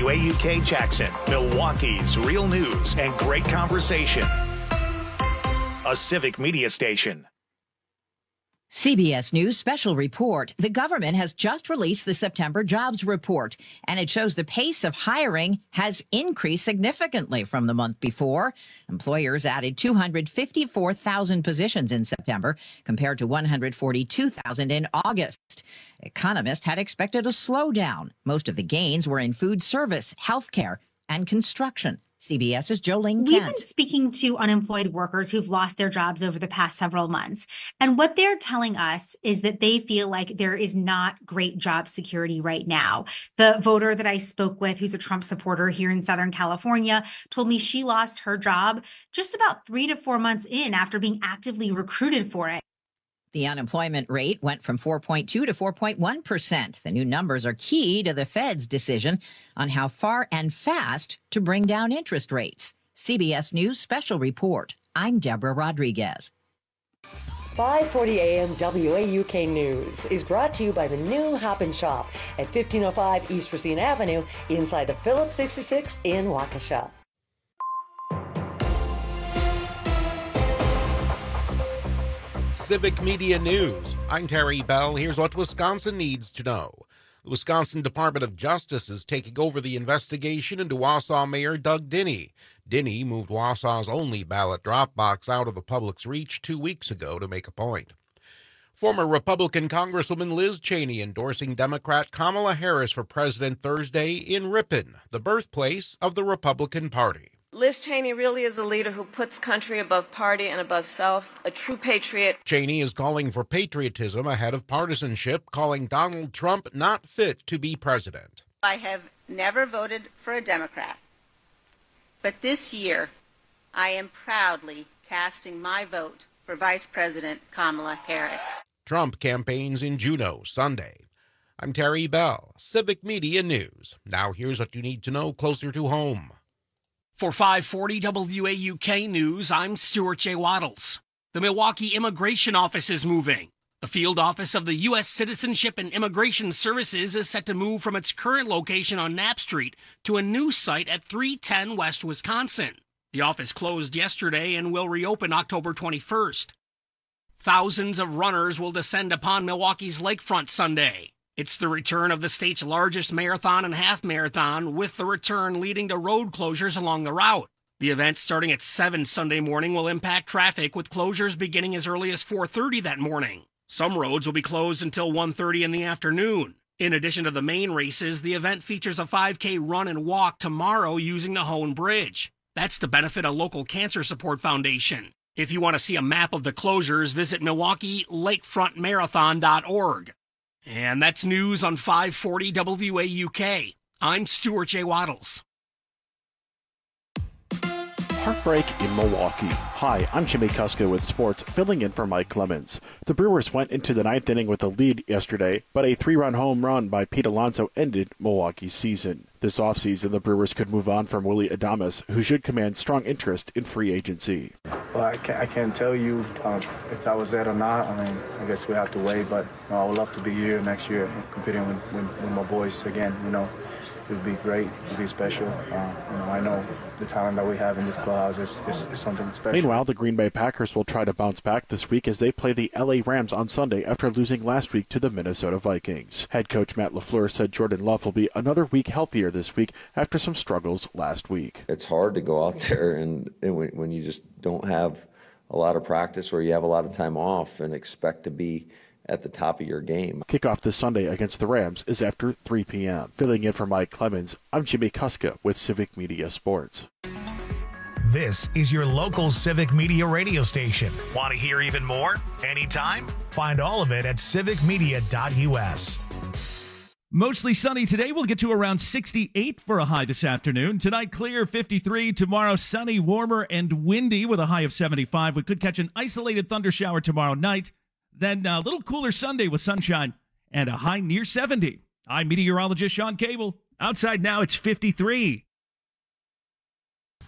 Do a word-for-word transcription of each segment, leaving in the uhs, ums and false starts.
W A U K Jackson, Milwaukee's real news and great conversation. A Civic Media station. C B S News special report. The government has just released the September jobs report, and it shows the pace of hiring has increased significantly from the month before. Employers added two hundred fifty-four thousand positions in September, compared to one hundred forty-two thousand in August. Economists had expected a slowdown. Most of the gains were in food service, healthcare, and construction. CBS's Jolene Kent. We've been speaking to unemployed workers who've lost their jobs over the past several months. And what they're telling us is that they feel like there is not great job security right now. The voter that I spoke with, who's a Trump supporter here in Southern California, told me she lost her job just about three to four months in after being actively recruited for it. The unemployment rate went from four point two to four point one percent. The new numbers are key to the Fed's decision on how far and fast to bring down interest rates. C B S News special report. I'm Deborah Rodriguez. five forty a.m. W A U K News is brought to you by the new Hop and Shop at fifteen oh five East Racine Avenue inside the Phillips sixty-six in Waukesha. Civic Media News. I'm Terry Bell. Here's what Wisconsin needs to know. The Wisconsin Department of Justice is taking over the investigation into Wausau Mayor Doug Dinny. Dinny moved Wausau's only ballot drop box out of the public's reach two weeks ago to make a point. Former Republican Congresswoman Liz Cheney endorsing Democrat Kamala Harris for president Thursday in Ripon, the birthplace of the Republican Party. Liz Cheney really is a leader who puts country above party and above self, a true patriot. Cheney is calling for patriotism ahead of partisanship, calling Donald Trump not fit to be president. I have never voted for a Democrat, but this year I am proudly casting my vote for Vice President Kamala Harris. Trump campaigns in Juneau Sunday. I'm Terry Bell, Civic Media News. Now here's what you need to know closer to home. For five forty W A U K News, I'm Stuart J. Waddles. The Milwaukee Immigration Office is moving. The field office of the U S Citizenship and Immigration Services is set to move from its current location on Knapp Street to a new site at three ten West Wisconsin. The office closed yesterday and will reopen October twenty-first. Thousands of runners will descend upon Milwaukee's lakefront Sunday. It's the return of the state's largest marathon and half marathon, with the return leading to road closures along the route. The event, starting at seven Sunday morning, will impact traffic, with closures beginning as early as four thirty that morning. Some roads will be closed until one thirty in the afternoon. In addition to the main races, the event features a five K run and walk tomorrow using the Hone Bridge. That's to benefit a local cancer support foundation. If you want to see a map of the closures, visit Milwaukee Lakefront Marathon dot org. And that's news on five forty W A U K. I'm Stuart J. Waddles. Heartbreak in Milwaukee. Hi, I'm Jimmy Kuska with sports, filling in for Mike Clemens. The Brewers went into the ninth inning with a lead yesterday, but a three-run home run by Pete Alonso ended Milwaukee's season. This offseason, the Brewers could move on from Willy Adames, who should command strong interest in free agency. Well, I can't, I can't tell you um, if that was it or not. I mean, I guess we have to wait, but you know, I would love to be here next year competing with, with, with my boys again. You know, it would be great. It would be special. Uh, you know, I know the talent that we have in this clubhouse is, is, is something special. Meanwhile, the Green Bay Packers will try to bounce back this week as they play the L A Rams on Sunday after losing last week to the Minnesota Vikings. Head coach Matt LaFleur said Jordan Love will be another week healthier this week after some struggles last week. It's hard to go out there and, and when, when you just don't have a lot of practice or you have a lot of time off and expect to be at the top of your game. Kickoff this Sunday against the Rams is after three p.m. Filling in for Mike Clemens, I'm Jimmy Kuska with Civic Media Sports. This is your local Civic Media radio station. Want to hear even more? Anytime? Find all of it at civic media dot u s. Mostly sunny today. We'll get to around sixty-eight for a high this afternoon. Tonight, clear, fifty-three. Tomorrow, sunny, warmer, and windy with a high of seventy-five. We could catch an isolated thunder shower tomorrow night. Then a little cooler Sunday with sunshine and a high near seventy. I'm meteorologist Sean Cable. Outside now, it's fifty-three.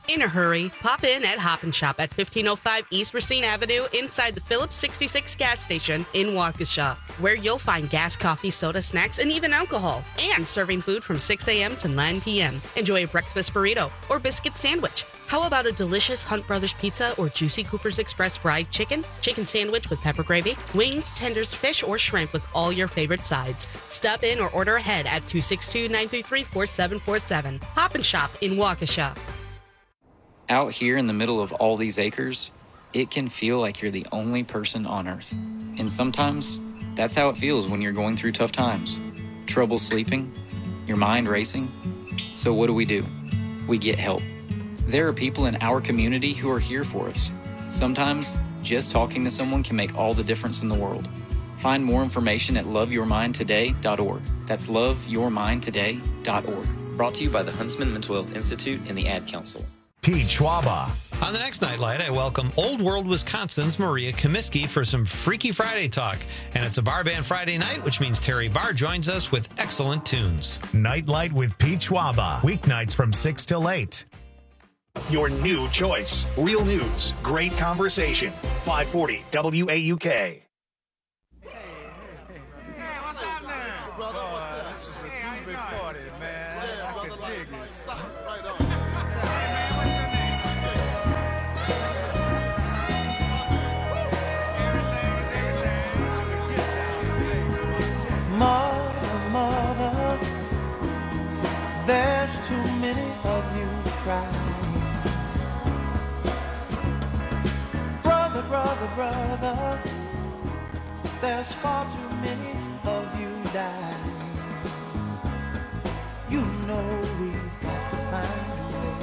In a hurry, pop in at Hop and Shop at fifteen oh five East Racine Avenue inside the Phillips sixty-six gas station in Waukesha, where you'll find gas, coffee, soda, snacks, and even alcohol, and serving food from six a.m. to nine p.m. Enjoy a breakfast burrito or biscuit sandwich. How about a delicious Hunt Brothers pizza or juicy Cooper's Express fried chicken, chicken sandwich with pepper gravy, wings, tenders, fish, or shrimp with all your favorite sides? Stop in or order ahead at two six two, nine three three, four seven four seven. Hop and Shop in Waukesha. Out here in the middle of all these acres, it can feel like you're the only person on Earth. And sometimes, that's how it feels when you're going through tough times. Trouble sleeping, your mind racing. So what do we do? We get help. There are people in our community who are here for us. Sometimes, just talking to someone can make all the difference in the world. Find more information at love your mind today dot org. That's love your mind today dot org. Brought to you by the Huntsman Mental Health Institute and the Ad Council. Pete Schwaba. On the next Nightlight, I welcome Old World Wisconsin's Maria Comiskey for some Freaky Friday talk. And it's a bar band Friday night, which means Terry Barr joins us with excellent tunes. Nightlight with Pete Schwaba. Weeknights from six till eight. Your new choice. Real news. Great conversation. five forty W A U K. Mother, mother, there's too many of you crying. Brother, brother, brother, there's far too many of you dying. You know we've got to find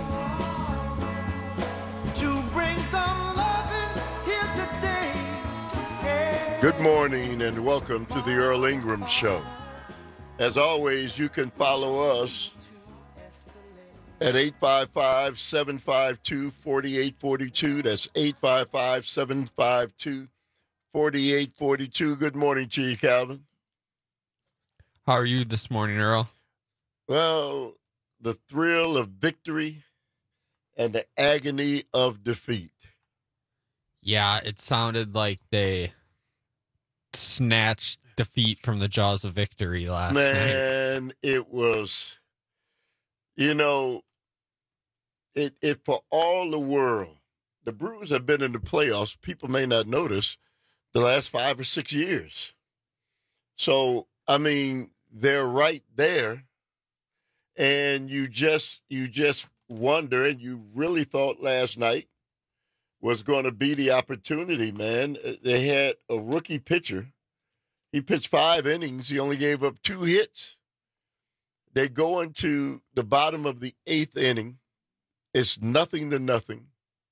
a way to bring some loving here today. Yeah. Good morning and welcome to the Earl Ingram Show. As always, you can follow us at eight five five, seven five two, four eight four two. That's eight five five, seven five two, four eight four two. Good morning to you, Calvin. How are you this morning, Earl? Well, the thrill of victory and the agony of defeat. Yeah, it sounded like they snatched defeat from the jaws of victory last Man, night. Man, it was, you know, it, it for all the world, the Brewers have been in the playoffs, people may not notice, the last five or six years. So, I mean, they're right there, and you just you just wonder, and you really thought last night was going to be the opportunity, man. They had a rookie pitcher. He pitched five innings. He only gave up two hits. They go into the bottom of the eighth inning. It's nothing to nothing.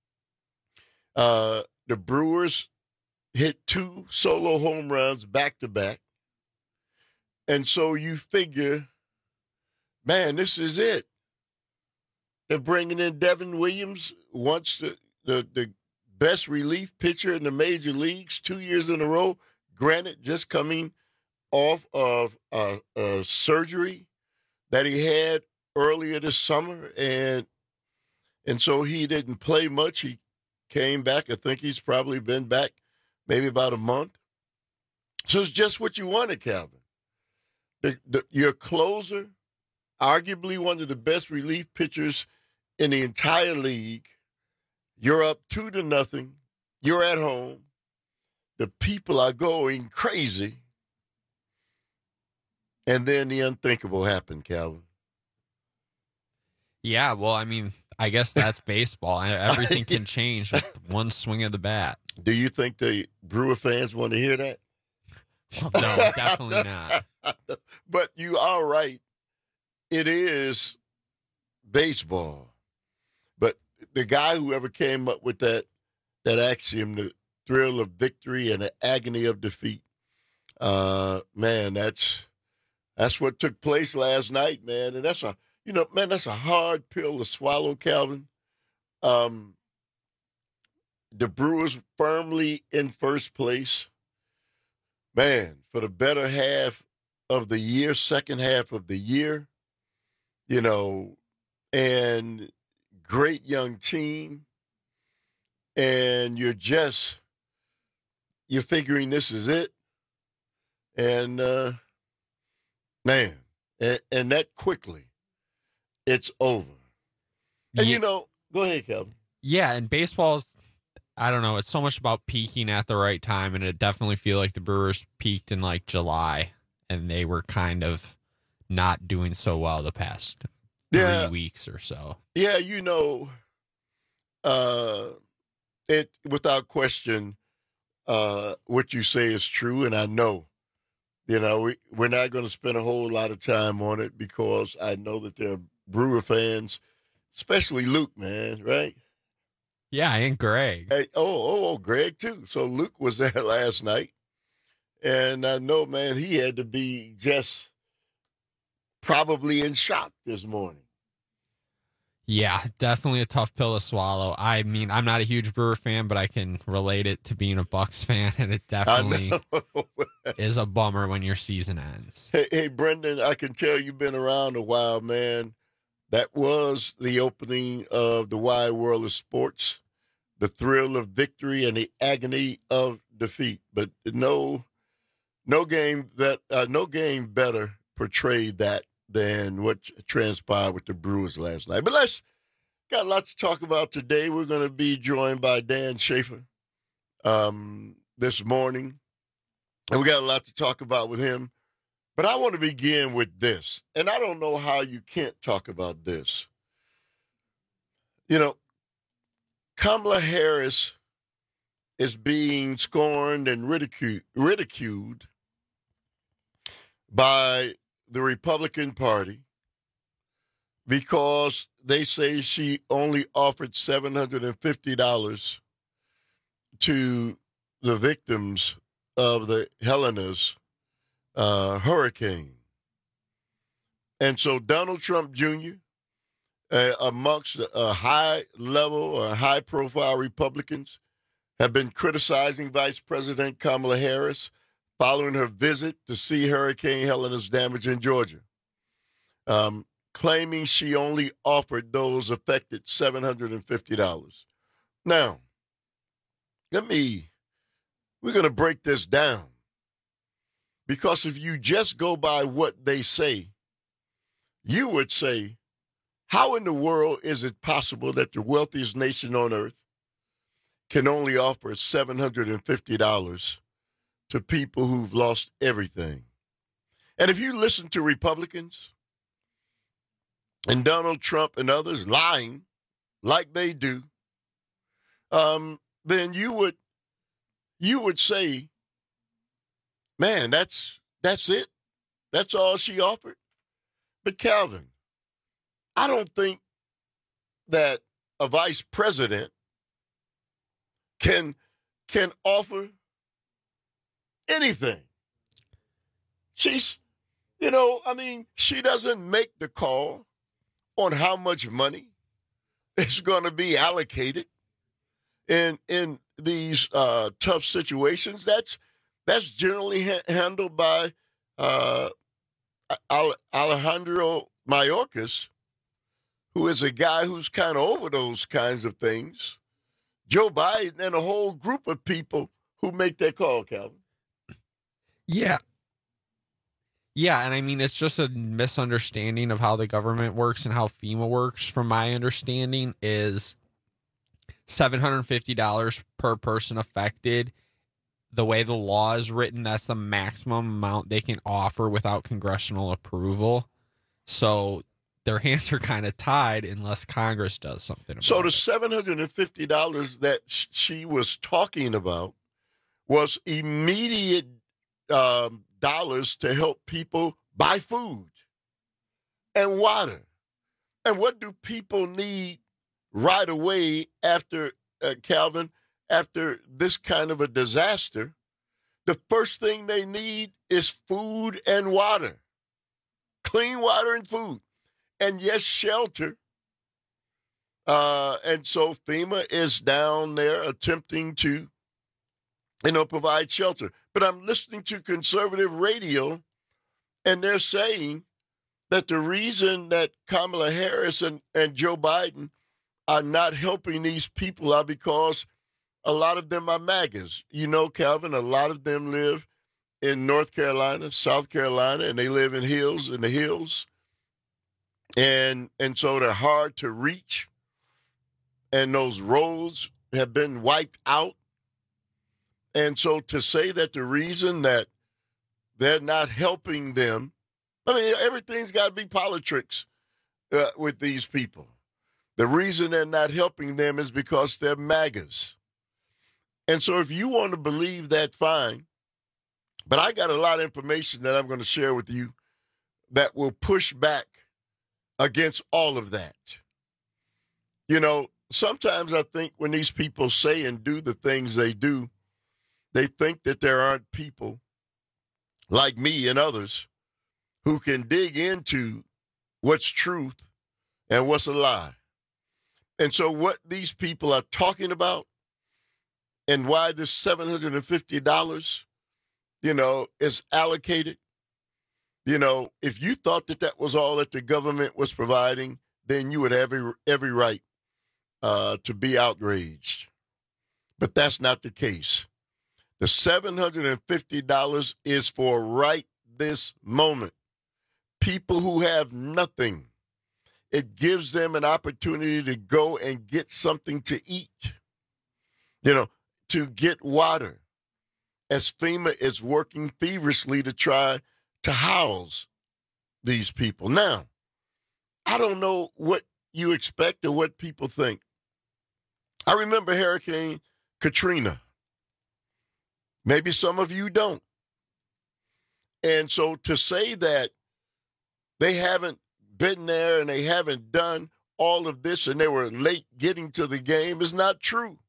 Uh, the Brewers hit two solo home runs back to back. And so you figure, man, this is it. They're bringing in Devin Williams, once the, the, the best relief pitcher in the major leagues, two years in a row. Granted, just coming off of uh, uh, surgery that he had earlier this summer, and and so he didn't play much. He came back. I think he's probably been back maybe about a month. So it's just what you wanted, Calvin. The, the, your closer, arguably one of the best relief pitchers in the entire league. You're up two to nothing. You're at home. The people are going crazy. And then the unthinkable happened, Calvin. Yeah, well, I mean, I guess that's baseball. Everything can change with one swing of the bat. Do you think the Brewer fans want to hear that? No, definitely not. But you are right. It is baseball. But the guy who ever came up with that that axiom, the thrill of victory and the agony of defeat, uh, man, that's that's what took place last night, man. And that's a you know, man, that's a hard pill to swallow, Calvin. Um, the Brewers firmly in first place. Man, for the better half of the year, second half of the year, you know, and great young team, and you're just you're figuring this is it, and uh, man, and, and that quickly, it's over. And Yeah. you know, go ahead, Calvin. Yeah, and baseball's, I don't know, it's so much about peaking at the right time, and it definitely feel like the Brewers peaked in like July, and they were kind of not doing so well the past Yeah. three weeks or so. Yeah, you know, uh, it without question, uh, what you say is true, and I know, you know, we, we're not going to spend a whole lot of time on it because I know that there are Brewer fans, especially Luke, man, right? Yeah, and Greg. Hey, oh, oh, oh, Greg too. So Luke was there last night, and I know, man, he had to be just probably in shock this morning. Yeah, definitely a tough pill to swallow. I mean, I'm not a huge Brewer fan, but I can relate it to being a Bucks fan, and it definitely is a bummer when your season ends. Hey, hey, Brendan, I can tell you've been around a while, man. That was the opening of the wide world of sports, the thrill of victory and the agony of defeat. But no, no game that uh, no game better portrayed that than what transpired with the Brewers last night. But let's got a lot to talk about today. We're going to be joined by Dan Schaefer um, this morning, and we got a lot to talk about with him. But I want to begin with this, and I don't know how you can't talk about this. You know, Kamala Harris is being scorned and ridiculed, ridiculed by the Republican Party because they say she only offered seven hundred fifty dollars to the victims of the Helena's uh, hurricane. And so Donald Trump Junior, uh, amongst a high level or high profile Republicans, have been criticizing Vice President Kamala Harris following her visit to see Hurricane Helena's damage in Georgia, um, claiming she only offered those affected seven hundred fifty dollars. Now, let me, we're going to break this down, because if you just go by what they say, you would say, how in the world is it possible that the wealthiest nation on earth can only offer seven hundred fifty dollars to people who've lost everything? And if you listen to Republicans and Donald Trump and others lying like they do, um, then you would you would say, man, that's that's it. That's all she offered. But Calvin, I don't think that a vice president can can offer anything. She's, you know, I mean, she doesn't make the call on how much money is going to be allocated in in these uh, tough situations. That's that's generally ha- handled by uh, Alejandro Mayorkas, who is a guy who's kind of over those kinds of things. Joe Biden and a whole group of people who make that call, Calvin. Yeah. Yeah, and I mean, it's just a misunderstanding of how the government works and how FEMA works. From my understanding, is seven hundred fifty dollars per person affected. The way the law is written, that's the maximum amount they can offer without congressional approval. So their hands are kind of tied unless Congress does something about it. So the seven hundred fifty dollars that sh- she was talking about was immediate um, dollars to help people buy food and water. And what do people need right away after, uh, Calvin, after this kind of a disaster? The first thing they need is food and water, clean water and food. And yes, shelter. Uh, and so FEMA is down there attempting to, you know, provide shelter. But I'm listening to conservative radio, and they're saying that the reason that Kamala Harris and, and Joe Biden are not helping these people are because a lot of them are MAGAs. You know, Calvin, a lot of them live in North Carolina, South Carolina, and they live in hills, in the hills. And and so they're hard to reach. And those roads have been wiped out. And so to say that the reason that they're not helping them, I mean, everything's got to be politics uh, with these people. The reason they're not helping them is because they're MAGAs. And so if you want to believe that, fine. But I got a lot of information that I'm going to share with you that will push back against all of that. You know, sometimes I think when these people say and do the things they do, they think that there aren't people like me and others who can dig into what's truth and what's a lie. And so what these people are talking about and why this seven hundred fifty dollars, you know, is allocated, you know, if you thought that that was all that the government was providing, then you would have every, every right uh, to be outraged. But that's not the case. The seven hundred fifty dollars is for right this moment. People who have nothing. It gives them an opportunity to go and get something to eat, you know, to get water, as FEMA is working feverishly to try to house these people. Now, I don't know what you expect or what people think. I remember Hurricane Katrina. Maybe some of you don't. And so to say that they haven't been there and they haven't done all of this and they were late getting to the game is not true.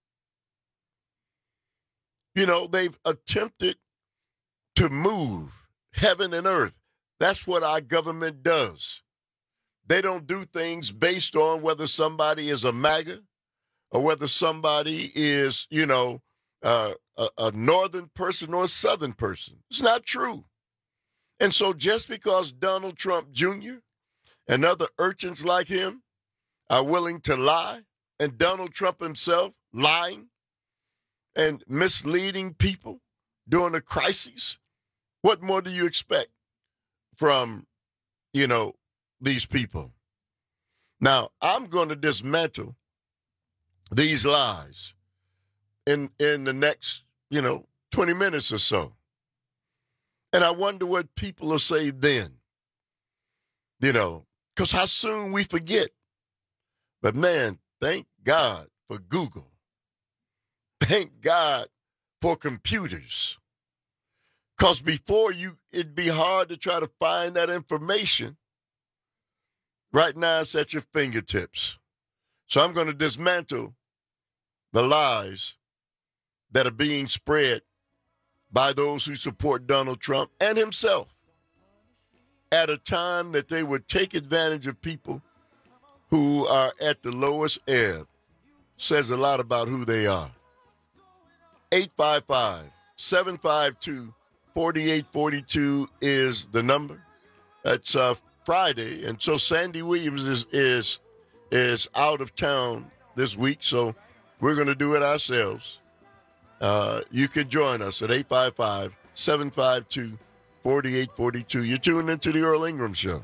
You know, they've attempted to move heaven and earth. That's what our government does. They don't do things based on whether somebody is a MAGA or whether somebody is, you know, uh, a, a northern person or a southern person. It's not true. And so just because Donald Trump Junior and other urchins like him are willing to lie, and Donald Trump himself lying and misleading people during a crisis, what more do you expect from, you know, these people? Now, I'm going to dismantle these lies in in the next, you know, twenty minutes or so. And I wonder what people will say then, you know, because how soon we forget. But, man, thank God for Google. Thank God for computers. Because before you, it'd be hard to try to find that information. Right now, it's at your fingertips. So I'm going to dismantle the lies that are being spread by those who support Donald Trump and himself at a time that they would take advantage of people who are at the lowest ebb. Says a lot about who they are. eight five five, seven five two, four eight four two is the number. It's uh, Friday, and so Sandy Williams is, is, is out of town this week, so we're going to do it ourselves. Uh, you can join us at eight five five, seven five two, four eight four two. You're tuned into the Earl Ingram Show.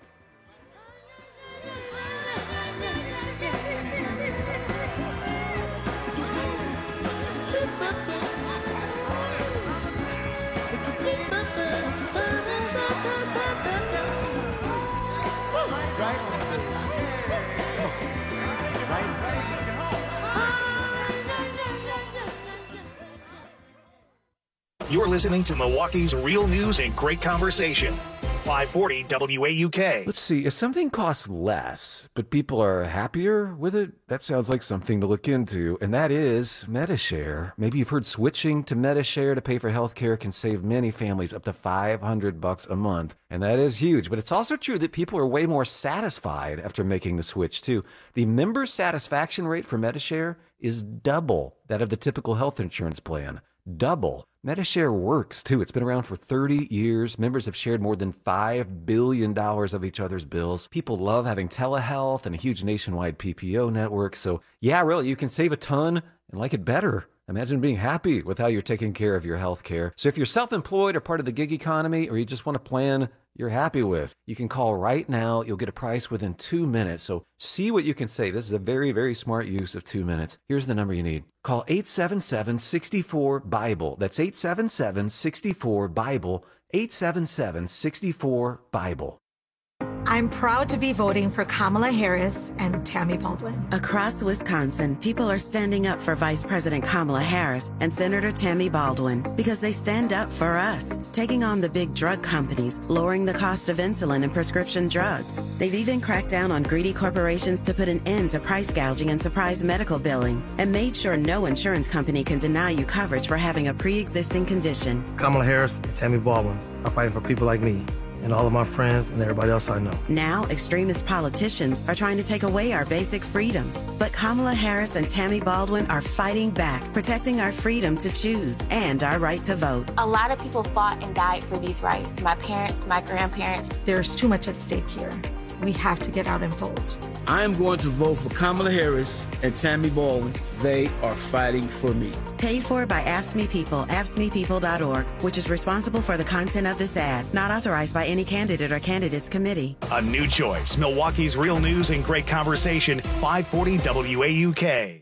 You're listening to Milwaukee's Real News and Great Conversation. five forty W A U K. Let's see, if something costs less, but people are happier with it, that sounds like something to look into, and that is Medi-Share. Maybe you've heard switching to Medi-Share to pay for health care can save many families up to five hundred bucks a month, and that is huge. But it's also true that people are way more satisfied after making the switch, too. The member satisfaction rate for Medi-Share is double that of the typical health insurance plan. Double. Medi-Share works, too. It's been around for thirty years. Members have shared more than five billion dollars of each other's bills. People love having telehealth and a huge nationwide P P O network. So, yeah, really, you can save a ton and like it better. Imagine being happy with how you're taking care of your health care. So if you're self-employed or part of the gig economy, or you just want a plan you're happy with, you can call right now. You'll get a price within two minutes. So see what you can save. This is a very, very smart use of two minutes. Here's the number you need. Call eight seven seven, six four, BIBLE. That's eight seven seven, six four, BIBLE. eight seven seven, six four, BIBLE. I'm proud to be voting for Kamala Harris and Tammy Baldwin. Across Wisconsin, people are standing up for Vice President Kamala Harris and Senator Tammy Baldwin because they stand up for us, taking on the big drug companies, lowering the cost of insulin and prescription drugs. They've even cracked down on greedy corporations to put an end to price gouging and surprise medical billing, and made sure no insurance company can deny you coverage for having a pre-existing condition. Kamala Harris and Tammy Baldwin are fighting for people like me and all of my friends and everybody else I know. Now, extremist politicians are trying to take away our basic freedoms. But Kamala Harris and Tammy Baldwin are fighting back, protecting our freedom to choose and our right to vote. A lot of people fought and died for these rights. My parents, my grandparents. There's too much at stake here. We have to get out and vote. I am going to vote for Kamala Harris and Tammy Baldwin. They are fighting for me. Paid for by A F S C M E People, A F S C M E People dot org, which is responsible for the content of this ad, not authorized by any candidate or candidates committee. A new choice, Milwaukee's real news and great conversation, five forty W A U K.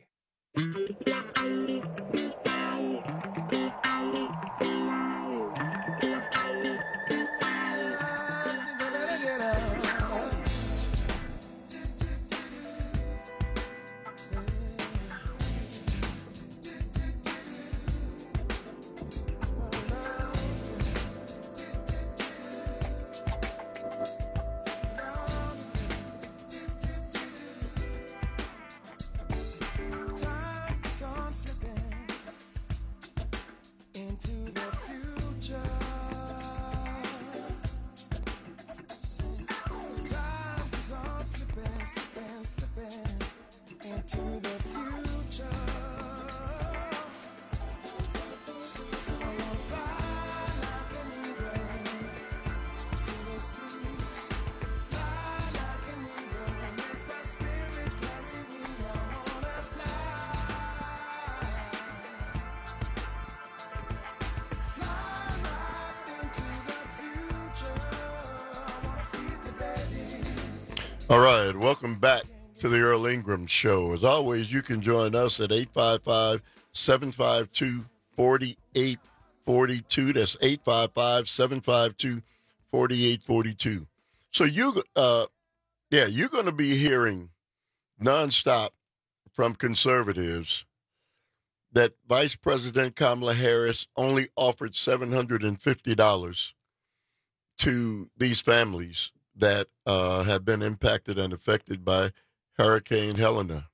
All right, welcome back to the Earl Ingram Show. As always, you can join us at eight five five, seven five two, four eight four two. That's eight five five, seven five two, four eight four two. So you, uh, yeah, you're going to be hearing nonstop from conservatives that Vice President Kamala Harris only offered seven hundred fifty dollars to these families that uh, have been impacted and affected by Hurricane Helena.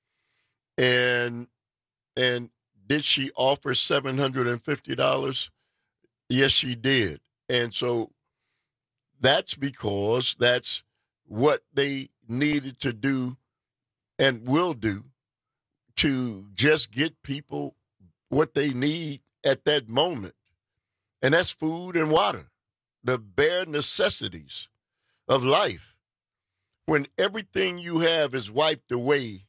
And and did she offer seven hundred fifty dollars? Yes, she did. And so that's because that's what they needed to do and will do to just get people what they need at that moment. And that's food and water, the bare necessities of life. When everything you have is wiped away,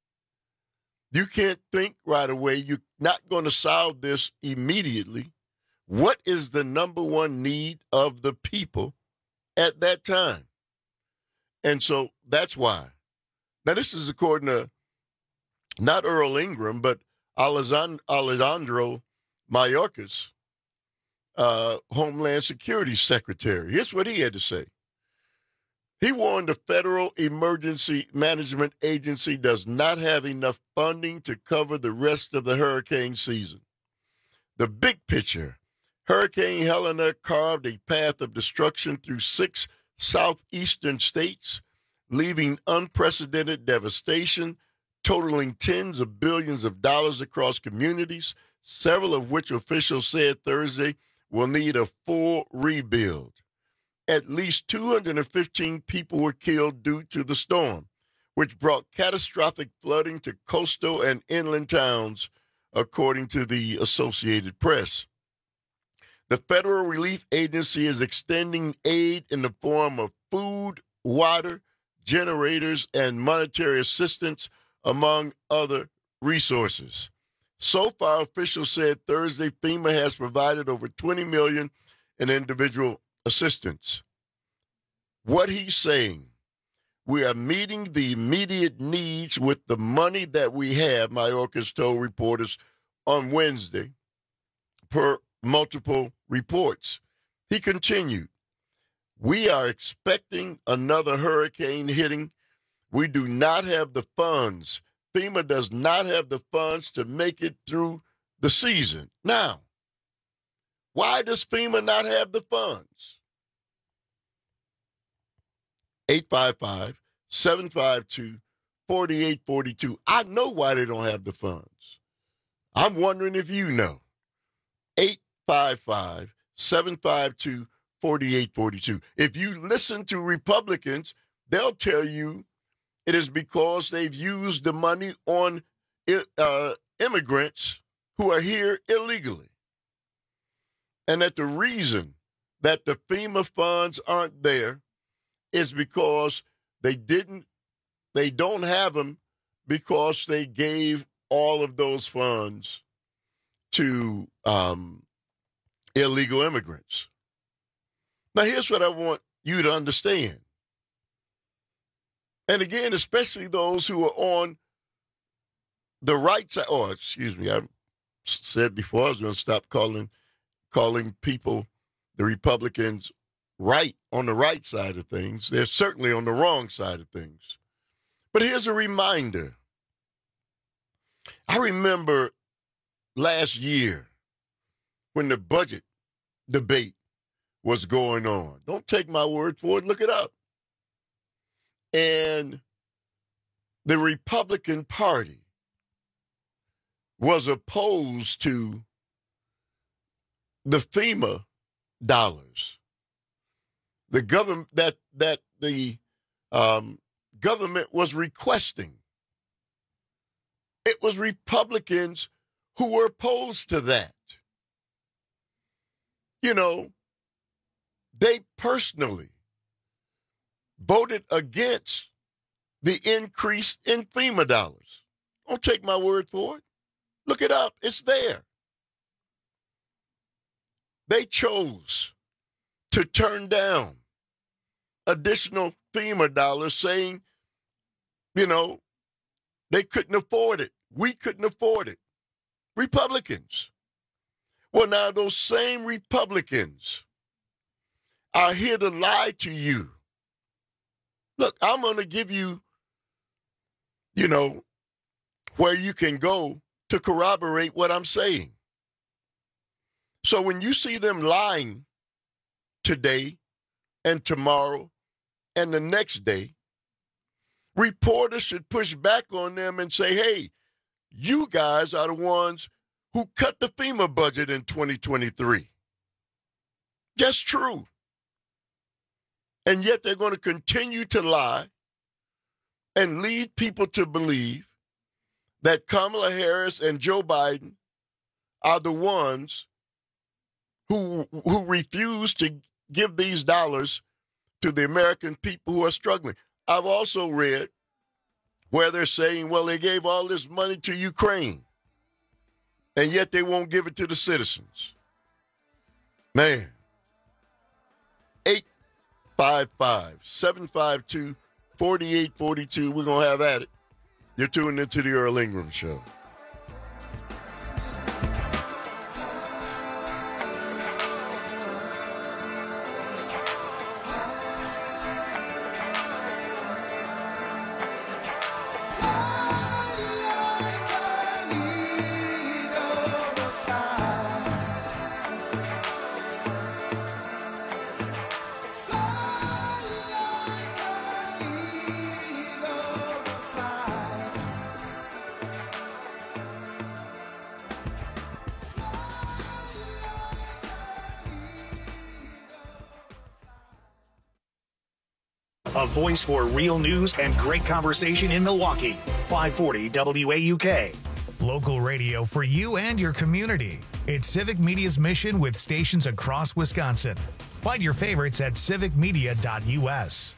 you can't think right away. You're not going to solve this immediately. What is the number one need of the people at that time? And so that's why. Now, this is according to not Earl Ingram, but Alejandro Mayorkas, uh, Homeland Security Secretary. Here's what he had to say. He warned the Federal Emergency Management Agency does not have enough funding to cover the rest of the hurricane season. The big picture, Hurricane Helena carved a path of destruction through six southeastern states, leaving unprecedented devastation, totaling tens of billions of dollars across communities, several of which officials said Thursday will need a full rebuild. At least two hundred fifteen people were killed due to the storm, which brought catastrophic flooding to coastal and inland towns, according to the Associated Press. The Federal Relief Agency is extending aid in the form of food, water, generators, and monetary assistance, among other resources. So far, officials said Thursday FEMA has provided over twenty million dollars in individual assistance. What he's saying, we are meeting the immediate needs with the money that we have, Mayorkas told reporters on Wednesday, per multiple reports. He continued, we are expecting another hurricane hitting. We do not have the funds. FEMA does not have the funds to make it through the season. Now, why does FEMA not have the funds? eight five five, seven five two, four eight four two. I know why they don't have the funds. I'm wondering if you know. eight five five, seven five two, four eight four two. If you listen to Republicans, they'll tell you it is because they've used the money on uh, immigrants who are here illegally. And that the reason that the FEMA funds aren't there is because they didn't, they don't have them because they gave all of those funds to um, illegal immigrants. Now, here's what I want you to understand. And again, especially those who are on the right side, or excuse me, I said before I was going to stop calling calling people, the Republicans, right on the right side of things. They're certainly on the wrong side of things. But here's a reminder. I remember last year when the budget debate was going on. Don't take my word for it. Look it up. And the Republican Party was opposed to the FEMA dollars. The government that that the um, government was requesting. It was Republicans who were opposed to that. You know, they personally voted against the increase in FEMA dollars. Don't take my word for it. Look it up. It's there. They chose to turn down additional FEMA dollars, saying, you know, they couldn't afford it. We couldn't afford it. Republicans. Well, now those same Republicans are here to lie to you. Look, I'm going to give you, you know, where you can go to corroborate what I'm saying. So when you see them lying today and tomorrow and the next day, reporters should push back on them and say, hey, you guys are the ones who cut the FEMA budget in twenty twenty-three. That's true. And yet they're going to continue to lie and lead people to believe that Kamala Harris and Joe Biden are the ones who who refuse to give these dollars to the American people who are struggling. I've also read where they're saying, well, they gave all this money to Ukraine, and yet they won't give it to the citizens. Man. eight five five, seven five two, four eight four two. We're going to have at it. You're tuning into the Earl Ingram Show. A voice for real news and great conversation in Milwaukee. five forty W A U K. Local radio for you and your community. It's Civic Media's mission with stations across Wisconsin. Find your favorites at civic media dot U S.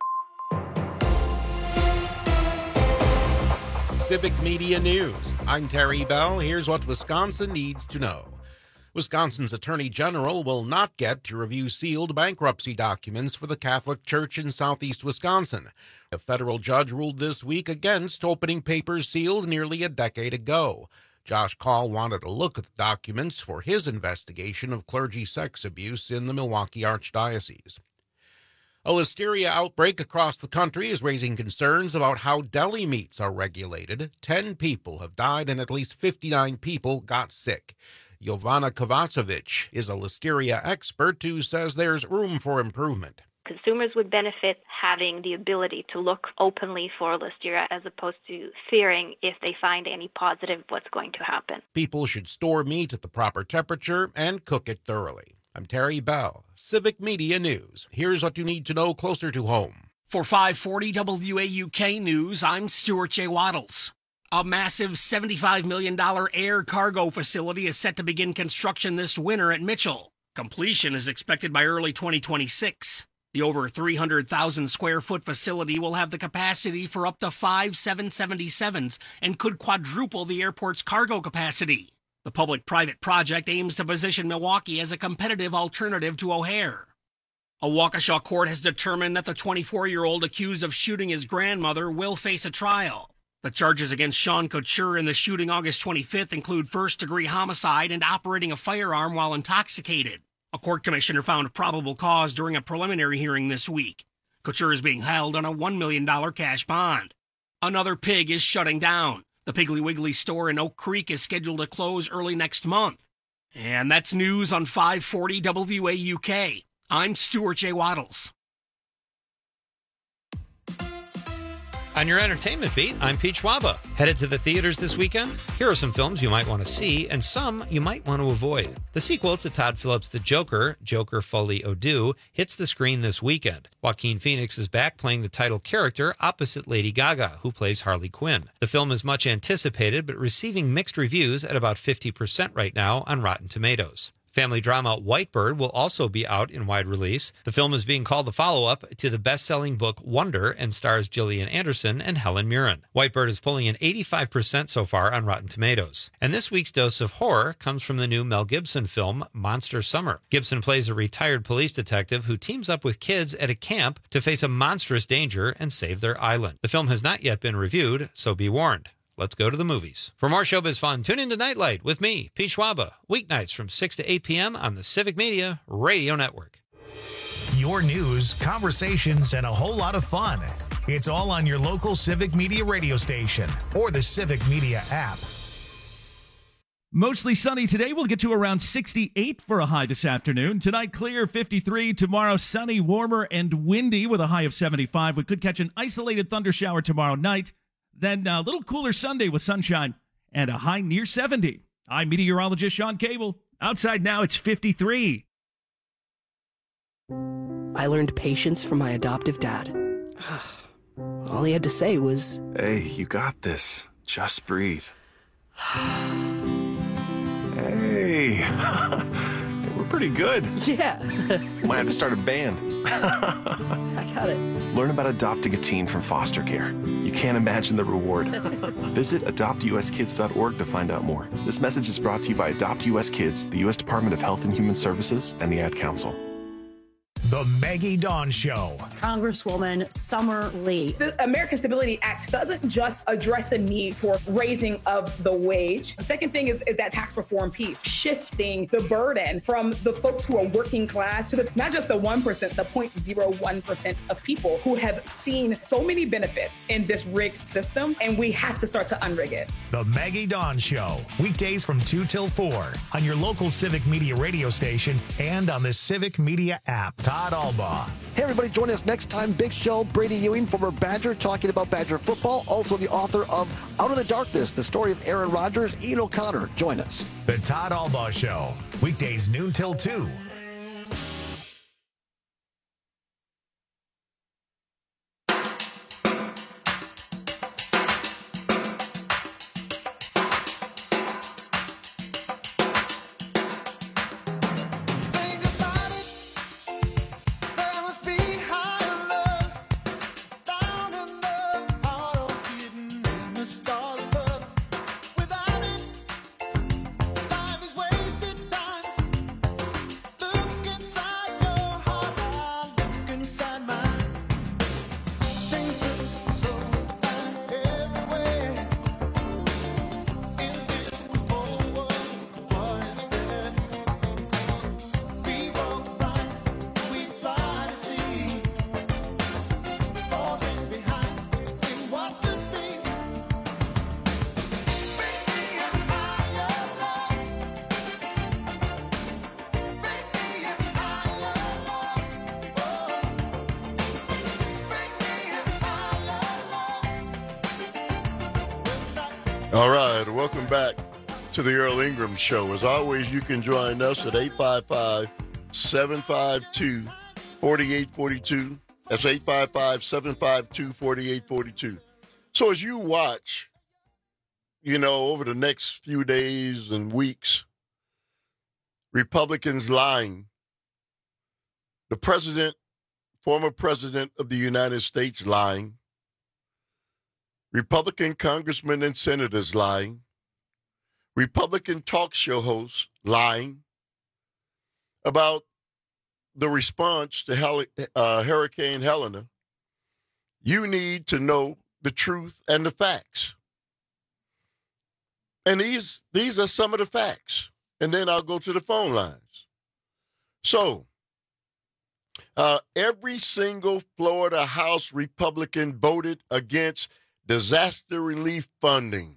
Civic Media News. I'm Terry Bell. Here's what Wisconsin needs to know. Wisconsin's Attorney General will not get to review sealed bankruptcy documents for the Catholic Church in southeast Wisconsin. A federal judge ruled this week against opening papers sealed nearly a decade ago. Josh Call wanted to look at the documents for his investigation of clergy sex abuse in the Milwaukee Archdiocese. A listeria outbreak across the country is raising concerns about how deli meats are regulated. Ten people have died and at least fifty-nine people got sick. Jovana Kovacevic is a listeria expert who says there's room for improvement. Consumers would benefit having the ability to look openly for listeria as opposed to fearing if they find any positive what's going to happen. People should store meat at the proper temperature and cook it thoroughly. I'm Terry Bell, Civic Media News. Here's what you need to know closer to home. For five forty W A U K News, I'm Stuart J. Waddles. A massive seventy-five million dollars air cargo facility is set to begin construction this winter at Mitchell. Completion is expected by early twenty twenty-six. The over three hundred thousand square foot facility will have the capacity for up to five seven seventy-sevens and could quadruple the airport's cargo capacity. The public-private project aims to position Milwaukee as a competitive alternative to O'Hare. A Waukesha court has determined that the twenty-four-year-old accused of shooting his grandmother will face a trial. The charges against Sean Couture in the shooting August twenty-fifth include first-degree homicide and operating a firearm while intoxicated. A court commissioner found probable cause during a preliminary hearing this week. Couture is being held on a one million dollars cash bond. Another pig is shutting down. The Piggly Wiggly store in Oak Creek is scheduled to close early next month. And that's news on five forty W A U K. I'm Stuart J. Waddles. On your entertainment beat, I'm Pete Schwaba. Headed to the theaters this weekend? Here are some films you might want to see and some you might want to avoid. The sequel to Todd Phillips' The Joker, Joker Folie à Deux, hits the screen this weekend. Joaquin Phoenix is back playing the title character opposite Lady Gaga, who plays Harley Quinn. The film is much anticipated but receiving mixed reviews at about fifty percent right now on Rotten Tomatoes. Family drama Whitebird will also be out in wide release. The film is being called the follow-up to the best-selling book Wonder and stars Gillian Anderson and Helen Mirren. Whitebird is pulling in eighty-five percent so far on Rotten Tomatoes. And this week's dose of horror comes from the new Mel Gibson film Monster Summer. Gibson plays a retired police detective who teams up with kids at a camp to face a monstrous danger and save their island. The film has not yet been reviewed, so be warned. Let's go to the movies. For more showbiz fun, tune into Nightlight with me, Pete Schwaba, weeknights from six to eight p.m. on the Civic Media Radio Network. Your news, conversations, and a whole lot of fun. It's all on your local Civic Media radio station or the Civic Media app. Mostly sunny today. We'll get to around sixty-eight for a high this afternoon. Tonight, clear, fifty-three. Tomorrow, sunny, warmer, and windy with a high of seventy-five. We could catch an isolated thunder shower tomorrow night. Then a little cooler Sunday with sunshine and a high near seventy. I'm meteorologist Sean Cable. Outside now, it's fifty-three. I learned patience from my adoptive dad. All he had to say was, "Hey, you got this. Just breathe." Hey, we're pretty good. Yeah. Might have to start a band. I got it. Learn about adopting a teen from foster care. You can't imagine the reward. Visit adopt u s kids dot org to find out more. This message is brought to you by Adopt U S Kids, the U S Department of Health and Human Services, and the Ad Council. The Maggie Dawn Show. Congresswoman Summer Lee. The American Stability Act doesn't just address the need for raising of the wage. The second thing is, is that tax reform piece, shifting the burden from the folks who are working class to the, not just the one percent, the zero point zero one percent of people who have seen so many benefits in this rigged system, and we have to start to unrig it. The Maggie Dawn Show. Weekdays from two till four on your local Civic Media radio station and on the Civic Media app. Todd Albaugh. Hey, everybody, join us next time. Big show. Brady Ewing, former Badger, talking about Badger football. Also the author of Out of the Darkness, the story of Aaron Rodgers. Ian O'Connor, join us. The Todd Albaugh Show. Weekdays noon till two. All right, welcome back to the Earl Ingram Show. As always, you can join us at eight five five, seven five two, four eight four two. That's eight five five, seven five two, four eight four two. So as you watch, you know, over the next few days and weeks, Republicans lying, the president, former president of the United States lying, Republican congressmen and senators lying, Republican talk show hosts lying about the response to Hel- uh, Hurricane Helena. You need to know the truth and the facts. And these, these are some of the facts. And then I'll go to the phone lines. So, uh, every single Florida House Republican voted against disaster relief funding.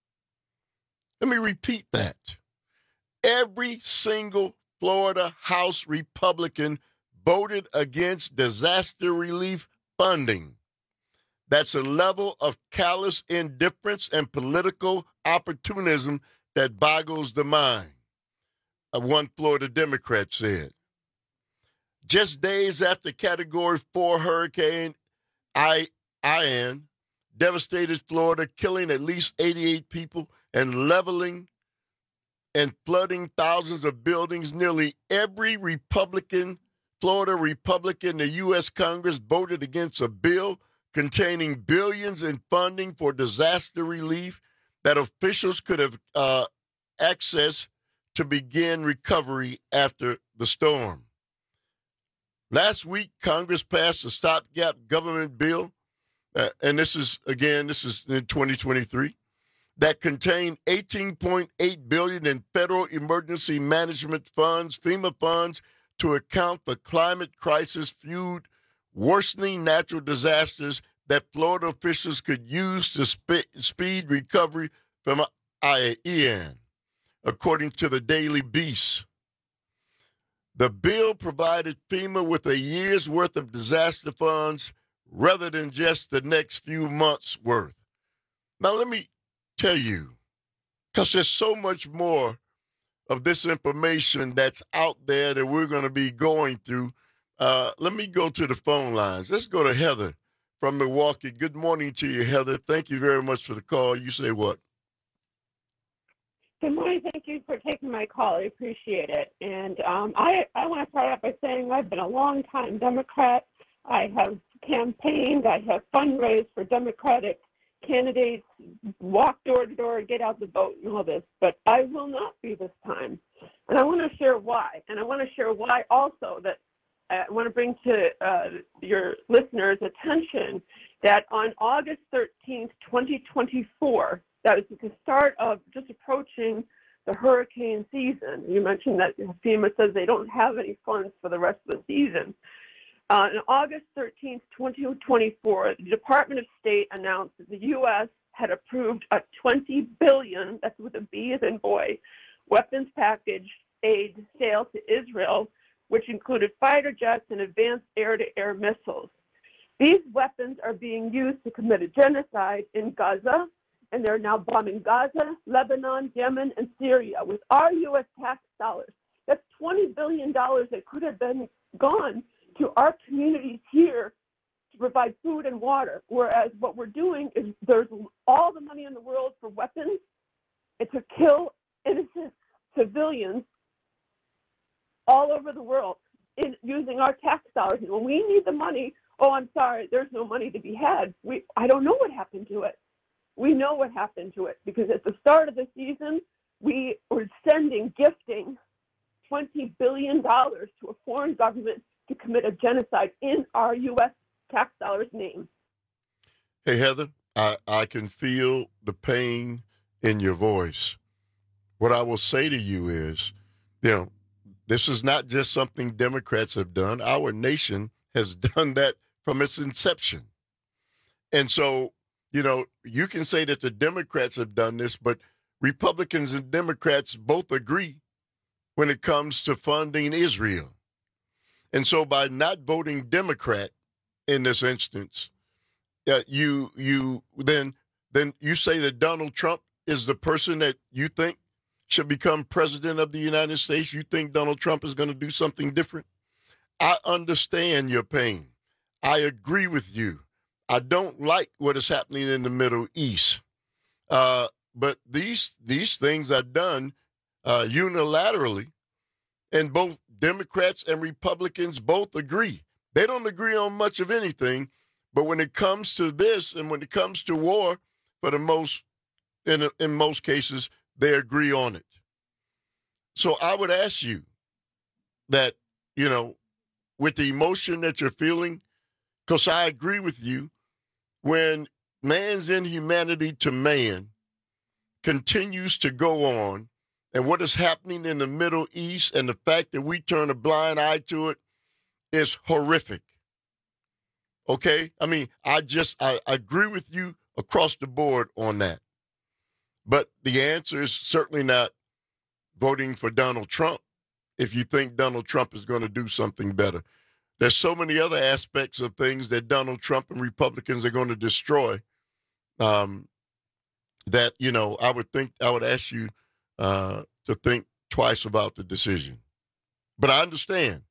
Let me repeat that. Every single Florida House Republican voted against disaster relief funding. That's a level of callous indifference and political opportunism that boggles the mind, one Florida Democrat said. Just days after Category four Hurricane Ian devastated Florida, killing at least eighty-eight people and leveling and flooding thousands of buildings, nearly every Republican, Florida Republican in the U S Congress voted against a bill containing billions in funding for disaster relief that officials could have uh, access to begin recovery after the storm. Last week, Congress passed a stopgap government bill, uh, and this is, again, this is in twenty twenty-three, that contained eighteen point eight billion dollars in federal emergency management funds, FEMA funds, to account for climate crisis-fueled worsening natural disasters that Florida officials could use to sp- speed recovery from Ian, according to the Daily Beast. The bill provided FEMA with a year's worth of disaster funds rather than just the next few months' worth. Now, let me tell you, because there's so much more of this information that's out there that we're going to be going through. Uh, let me go to the phone lines. Let's go to Heather from Milwaukee. Good morning to you, Heather. Thank you very much for the call. You say what? Good morning. Thank you for taking my call. I appreciate it. And um, I, I want to start out by saying I've been a long-time Democrat. I have campaigned. I have fundraised for Democratic candidates, walk door to door, get out the vote and all this. But I will not be this time. And I want to share why. And I want to share why also that I want to bring to uh, your listeners' attention that on August thirteenth, twenty twenty-four, that was at the start of just approaching the hurricane season. You mentioned that FEMA says they don't have any funds for the rest of the season. Uh, on August thirteenth, twenty twenty-four, the Department of State announced that the U S had approved a twenty billion dollars, that's with a B as in boy, weapons package aid sale to Israel, which included fighter jets and advanced air-to-air missiles. These weapons are being used to commit a genocide in Gaza, and they're now bombing Gaza, Lebanon, Yemen, and Syria with our U S tax dollars. That's twenty billion dollars that could have been gone to our communities here to provide food and water, whereas what we're doing is there's all the money in the world for weapons and to kill innocent civilians all over the world in using our tax dollars. And when we need the money, oh, I'm sorry, there's no money to be had. We, I don't know what happened to it. We know what happened to it because at the start of the season, we were sending, gifting twenty billion dollars to a foreign government to commit a genocide in our U S tax dollars' name. Hey, Heather, I, I can feel the pain in your voice. What I will say to you is, you know, this is not just something Democrats have done. Our nation has done that from its inception. And so, you know, you can say that the Democrats have done this, but Republicans and Democrats both agree when it comes to funding Israel. And so by not voting Democrat in this instance, uh, you you then then you say that Donald Trump is the person that you think should become president of the United States? You think Donald Trump is going to do something different? I understand your pain. I agree with you. I don't like what is happening in the Middle East. Uh, but these these things are done uh, unilaterally, and both Democrats and Republicans both agree. They don't agree on much of anything, but when it comes to this and when it comes to war, for the most, in in most cases, they agree on it. So I would ask you that, you know, with the emotion that you're feeling, because I agree with you, when man's inhumanity to man continues to go on, and what is happening in the Middle East and the fact that we turn a blind eye to it is horrific. Okay? I mean, I just, I, I agree with you across the board on that. But the answer is certainly not voting for Donald Trump if you think Donald Trump is going to do something better. There's so many other aspects of things that Donald Trump and Republicans are going to destroy um, that, you know, I would think, I would ask you uh, to think twice about the decision. But I understand.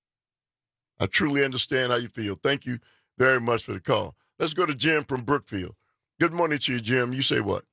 I truly understand how you feel. Thank you very much for the call. Let's go to Jim from Brookfield. Good morning to you, Jim. You say what?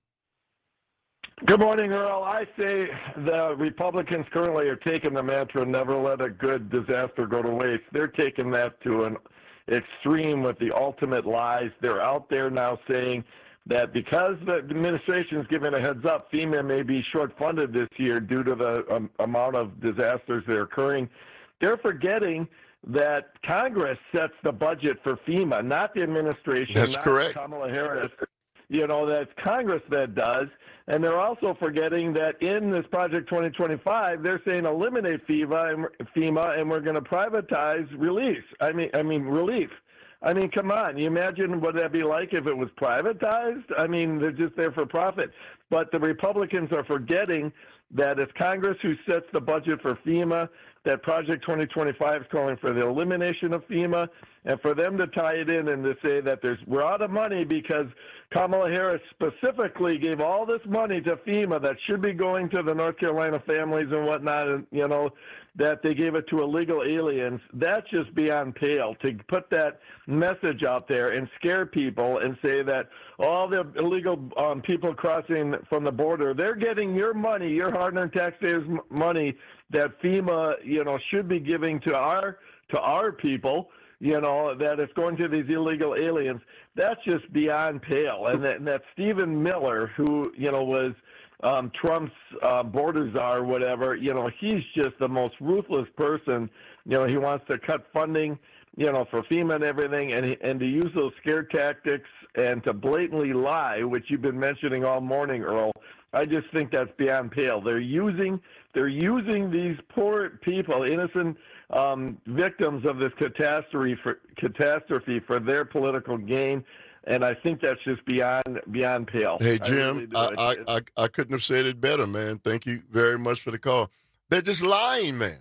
Good morning, Earl. I say the Republicans currently are taking the mantra, never let a good disaster go to waste. They're taking that to an extreme with the ultimate lies. They're out there now saying that because the administration is giving a heads up, FEMA may be short-funded this year due to the um, amount of disasters that are occurring. They're forgetting that Congress sets the budget for FEMA, not the administration. That's not correct. Kamala Harris. You know, that's Congress that does. And they're also forgetting that in this Project twenty twenty-five, they're saying eliminate FEMA and, FEMA, and we're going to privatize release. I mean, I mean relief. I mean, come on. You imagine what that'd be like if it was privatized? I mean, they're just there for profit. But the Republicans are forgetting that it's Congress who sets the budget for FEMA, that Project twenty twenty-five is calling for the elimination of FEMA, and for them to tie it in and to say that there's we're out of money because Kamala Harris specifically gave all this money to FEMA that should be going to the North Carolina families and whatnot, and, you know, that they gave it to illegal aliens. That's just beyond pale to put that message out there and scare people and say that all the illegal um, people crossing from the border, they're getting your money, your hard-earned taxpayers' money that FEMA, you know, should be giving to our to our people, you know, that it's going to these illegal aliens. That's just beyond pale. And that, and that Stephen Miller, who, you know, was um, Trump's uh, border czar or whatever, you know, he's just the most ruthless person. You know, he wants to cut funding, you know, for FEMA and everything, and he, and to use those scare tactics and to blatantly lie, which you've been mentioning all morning, Earl. I just think that's beyond pale. They're using they're using these poor people, innocent um, victims of this catastrophe for, catastrophe for their political gain, and I think that's just beyond beyond pale. Hey, I Jim, really do. I, I, I, I couldn't have said it better, man. Thank you very much for the call. They're just lying, man.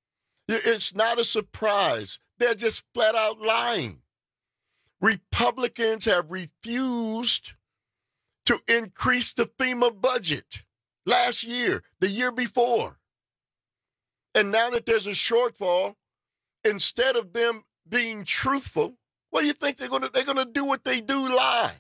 It's not a surprise. They're just flat out lying. Republicans have refused to increase the FEMA budget last year, the year before. And now that there's a shortfall, instead of them being truthful, what do you think they're going to they're going to do what they do, lie.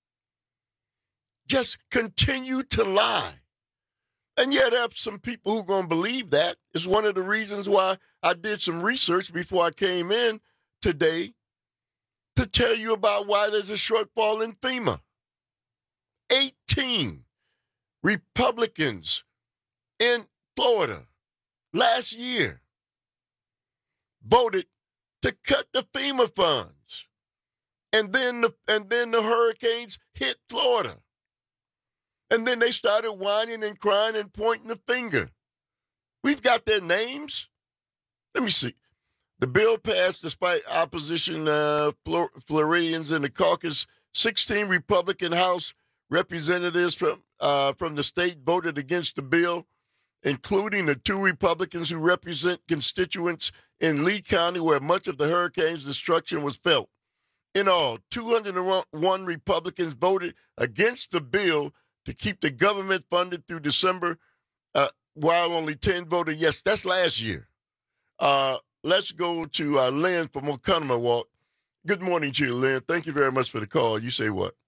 Just continue to lie. And yet there are some people who are going to believe that. It's one of the reasons why I did some research before I came in today to tell you about why there's a shortfall in FEMA. eighteen Republicans in Florida last year voted to cut the FEMA funds. And then the, and then the hurricanes hit Florida. And then they started whining and crying and pointing the finger. We've got their names. Let me see. The bill passed despite opposition uh, Flor- Floridians in the caucus. sixteen Republican House representatives from uh, from the state voted against the bill, including the two Republicans who represent constituents in Lee County, where much of the hurricane's destruction was felt. In all, two hundred one Republicans voted against the bill to keep the government funded through December, uh, while only ten voted yes. That's last year. Uh, let's go to uh, Lynn from Oconomowoc. Good morning to you, Lynn. Thank you very much for the call. You say what?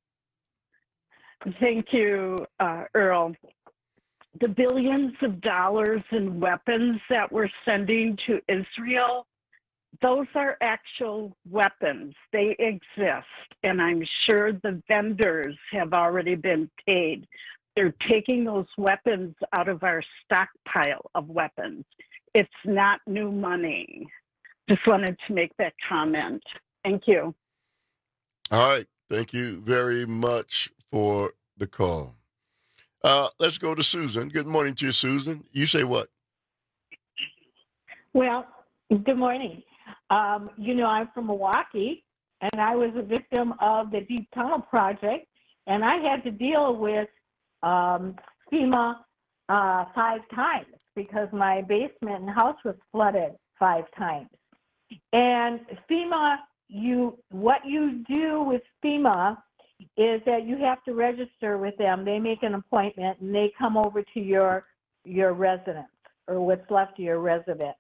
Thank you, uh, Earl. The billions of dollars in weapons that we're sending to Israel, those are actual weapons. They exist, and I'm sure the vendors have already been paid. They're taking those weapons out of our stockpile of weapons. It's not new money. Just wanted to make that comment. Thank you. All right. Thank you very much for the call. Uh, let's go to Susan. Good morning to you, Susan. You say what? Well, good morning. Um, you know, I'm from Milwaukee, and I was a victim of the Deep Tunnel Project, and I had to deal with um, FEMA uh, five times because my basement and house was flooded five times. And FEMA, you what you do with FEMA is that you have to register with them. They make an appointment, and they come over to your your residence or what's left of your residence.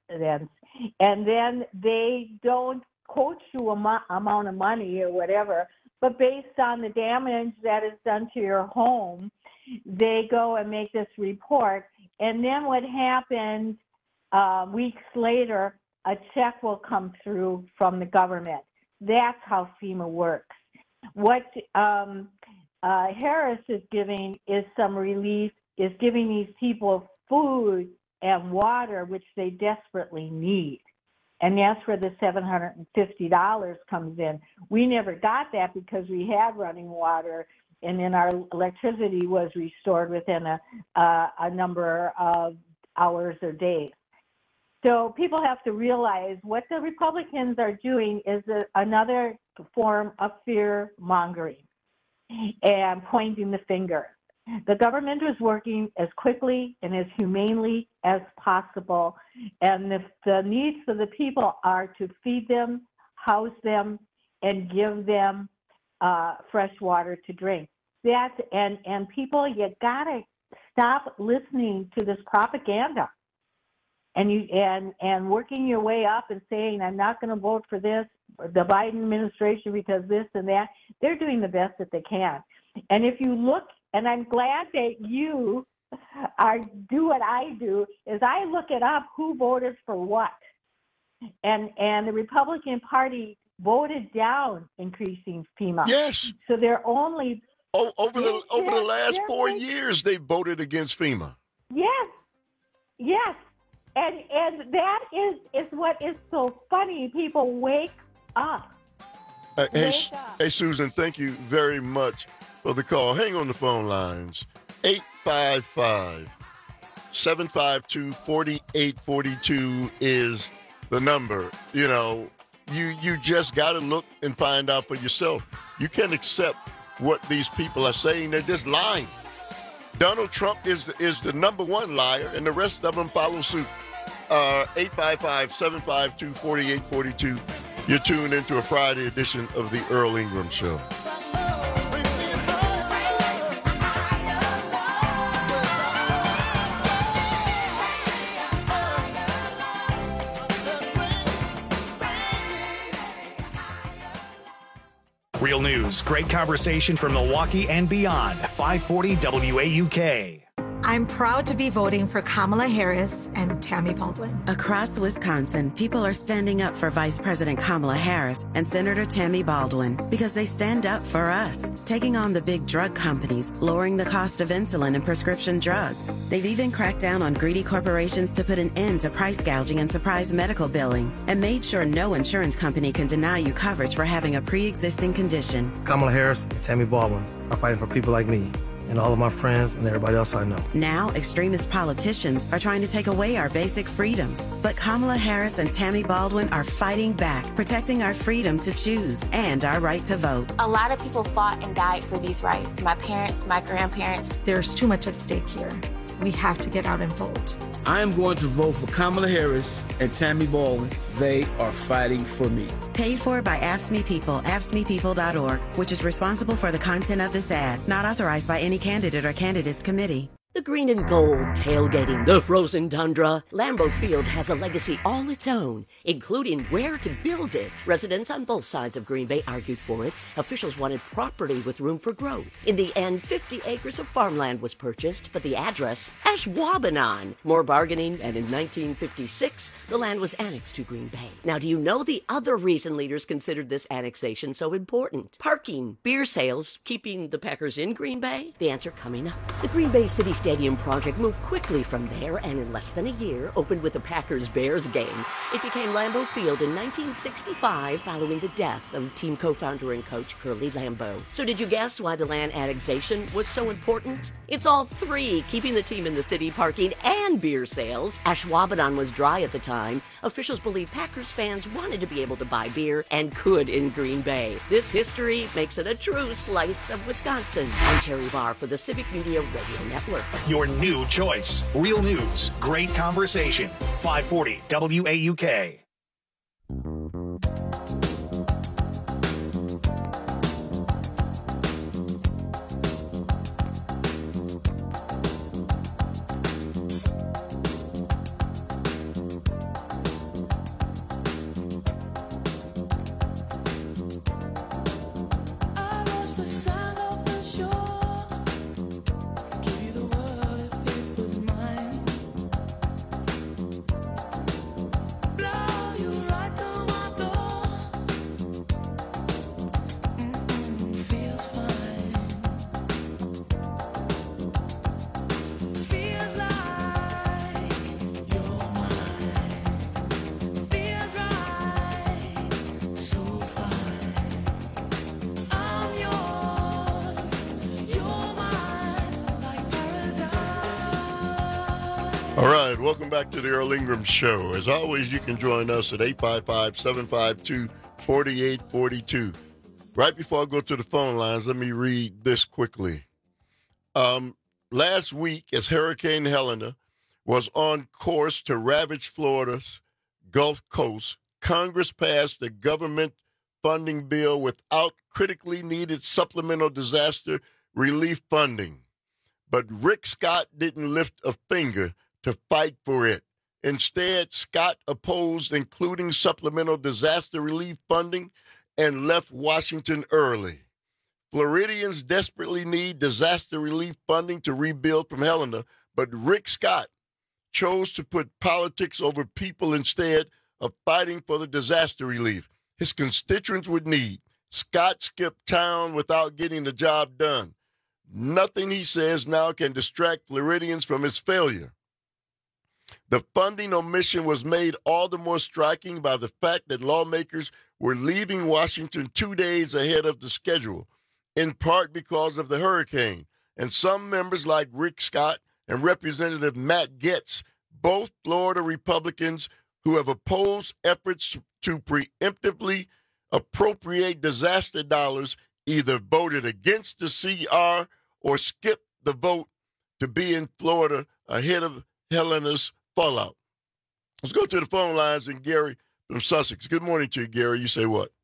And then they don't quote you a mo- amount of money or whatever, but based on the damage that is done to your home, they go and make this report. And then what happens uh, weeks later, a check will come through from the government. That's how FEMA works. What um, uh, Harris is giving is some relief, is giving these people food and water, which they desperately need. And that's where the seven hundred fifty dollars comes in. We never got that because we had running water, and then our electricity was restored within a, uh, a number of hours or days. So people have to realize what the Republicans are doing is a, another form of fear mongering and pointing the finger. The government is working as quickly and as humanely as possible, and the, the needs of the people are to feed them, house them, and give them uh, fresh water to drink. That's and and people, you gotta stop listening to this propaganda, and you and and working your way up and saying, I'm not going to vote for this, or the Biden administration because this and that. They're doing the best that they can, and if you look. And I'm glad that you are do what I do, is I look it up who voted for what. And and the Republican Party voted down increasing FEMA. Yes. So they're only oh, over the yes, over the yes, last yes, four yes. years they voted against FEMA. Yes. Yes. And and that is is what is so funny. People wake up. Uh, hey, wake up. hey, Susan, thank you very much for the call. Hang on the phone lines. eight five five, seven five two, four eight four two is the number. You know, you you just got to look and find out for yourself. You can't accept what these people are saying. They're just lying. Donald Trump is the, is the number one liar, and the rest of them follow suit. Uh, eight five five, seven five two, four eight four two. You're tuned into a Friday edition of the Earl Ingram Show. Real news, great conversation from Milwaukee and beyond. five forty W A U K. I'm proud to be voting for Kamala Harris and Tammy Baldwin. Across Wisconsin, people are standing up for Vice President Kamala Harris and Senator Tammy Baldwin because they stand up for us, taking on the big drug companies, lowering the cost of insulin and prescription drugs. They've even cracked down on greedy corporations to put an end to price gouging and surprise medical billing, and made sure no insurance company can deny you coverage for having a pre-existing condition. Kamala Harris and Tammy Baldwin are fighting for people like me and all of my friends and everybody else I know. Now, extremist politicians are trying to take away our basic freedoms. But Kamala Harris and Tammy Baldwin are fighting back, protecting our freedom to choose and our right to vote. A lot of people fought and died for these rights. My parents, my grandparents. There's too much at stake here. We have to get out and vote. I am going to vote for Kamala Harris and Tammy Baldwin. They are fighting for me. Paid for by A F S C M E People, A F S C M E people dot org, which is responsible for the content of this ad, not authorized by any candidate or candidates committee. The green and gold, tailgating, the frozen tundra. Lambeau Field has a legacy all its own, including where to build it. Residents on both sides of Green Bay argued for it. Officials wanted property with room for growth. In the end, fifty acres of farmland was purchased, but the address, Ashwaubenon. More bargaining, and in nineteen fifty-six, the land was annexed to Green Bay. Now, do you know the other reason leaders considered this annexation so important? Parking, beer sales, keeping the Packers in Green Bay? The answer coming up. The Green Bay City Stadium project moved quickly from there and in less than a year opened with the Packers-Bears game. It became Lambeau Field in nineteen sixty-five following the death of team co-founder and coach Curly Lambeau. So did you guess why the land annexation was so important? It's all three, keeping the team in the city, parking, and beer sales. Ashwaubenon was dry at the time. Officials believe Packers fans wanted to be able to buy beer and could in Green Bay. This history makes it a true slice of Wisconsin. I'm Terry Barr for the Civic Media Radio Network. Your new choice. Real news, great conversation. five forty W A U K. All right, welcome back to the Earl Ingram Show. As always, you can join us at eight five five, seven five two, four eight four two. Right before I go to the phone lines, let me read this quickly. Um, last week, as Hurricane Helena was on course to ravage Florida's Gulf Coast, Congress passed a government funding bill without critically needed supplemental disaster relief funding. But Rick Scott didn't lift a finger to fight for it. Instead, Scott opposed including supplemental disaster relief funding and left Washington early. Floridians desperately need disaster relief funding to rebuild from Helena, but Rick Scott chose to put politics over people instead of fighting for the disaster relief his constituents would need. Scott skipped town without getting the job done. Nothing, he says, now can distract Floridians from his failure. The funding omission was made all the more striking by the fact that lawmakers were leaving Washington two days ahead of the schedule, in part because of the hurricane. And some members like Rick Scott and Representative Matt Gaetz, both Florida Republicans who have opposed efforts to preemptively appropriate disaster dollars, either voted against the C R or skipped the vote to be in Florida ahead of Helena's fallout. Let's go to the phone lines and Gary from Sussex. Good morning to you, Gary. You say what?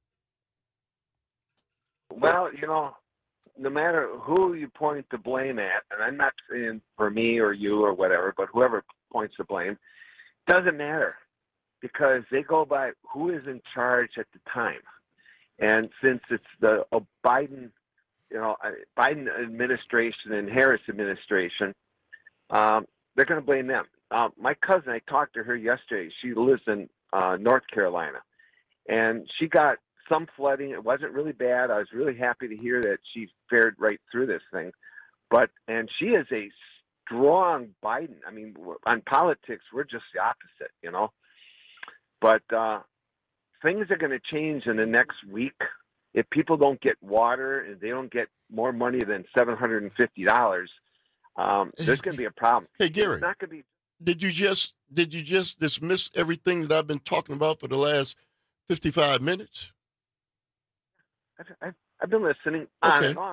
Well, you know, no matter who you point the blame at, and I'm not saying for me or you or whatever, but whoever points the blame, doesn't matter because they go by who is in charge at the time. And since it's the uh, Biden, you know, Biden administration and Harris administration, um, they're going to blame them. Uh, my cousin, I talked to her yesterday. She lives in uh, North Carolina, and she got some flooding. It wasn't really bad. I was really happy to hear that she fared right through this thing. But and she is a strong Biden. I mean, on politics, we're just the opposite, you know. But uh, things are going to change in the next week. If people don't get water and they don't get more money than seven hundred fifty dollars, um, there's going to be a problem. Hey, Gary. It's not going to be. Did you just did you just dismiss everything that I've been talking about for the last fifty-five minutes? I've, I've, I've been listening on Okay. and off.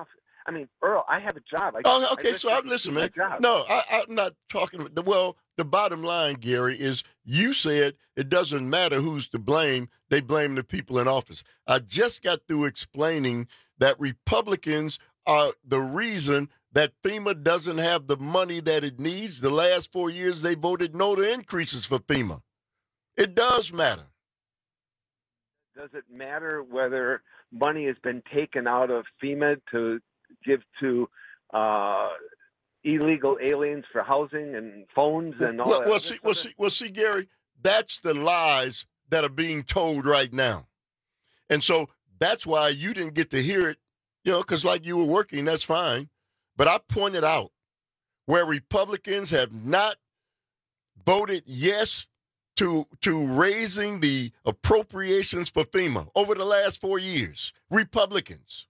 I mean, Earl, I have a job. I, Oh, okay. I So I'm listen, man. job. No, I, I'm not talking. Well, the bottom line, Gary, is you said it doesn't matter who's to blame. They blame the people in office. I just got through explaining that Republicans are the reason that FEMA doesn't have the money that it needs. The last four years, they voted no to increases for FEMA. It does matter. Does it matter whether money has been taken out of FEMA to give to uh, illegal aliens for housing and phones and all well, that? Well, see, well, see, well, see, Gary, that's the lies that are being told right now. And so that's why you didn't get to hear it, you know, because like you were working, that's fine. But I pointed out where Republicans have not voted yes to to raising the appropriations for FEMA over the last four years. Republicans.